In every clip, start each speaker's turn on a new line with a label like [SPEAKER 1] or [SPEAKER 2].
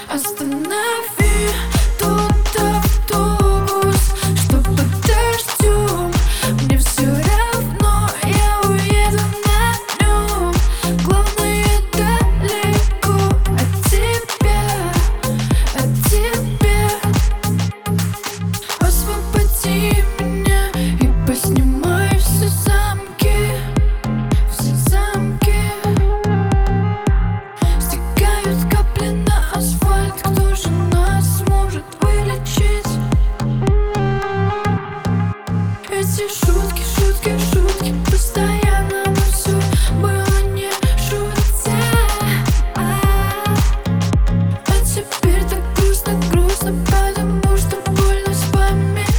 [SPEAKER 1] Останови тот автобус, что под дождем. Мне все равно, я уеду на нем. Главное, далеко от тебя, от тебя. Освободи меня и поснимай все замки, все замки. Стекают капли на асфальт, кто же нас может вылечить? Эти шутки, шутки, шутки, постоянно, но все было не шутя. А теперь так грустно, грустно, потому что больно вспоминать.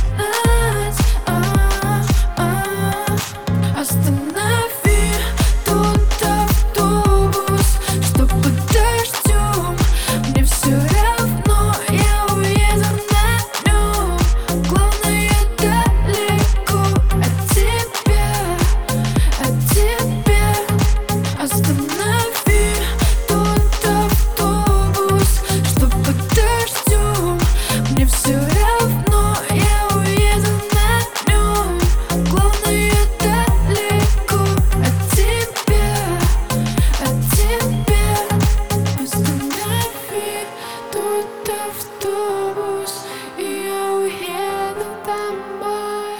[SPEAKER 1] Останови тот автобус, что под дождем. Мне все равно, я уеду на нем. Главное, далеко от тебя, от тебя. Останови тот автобус, что под дождем. Мне все равно, я уеду на нем. Главное, далеко от тебя, от тебя. Останови тот автобус, и я уеду домой.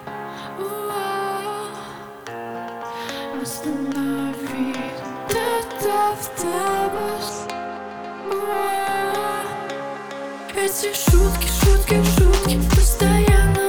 [SPEAKER 1] Останови тот автобус. Эти шутки, шутки, шутки, постоянно.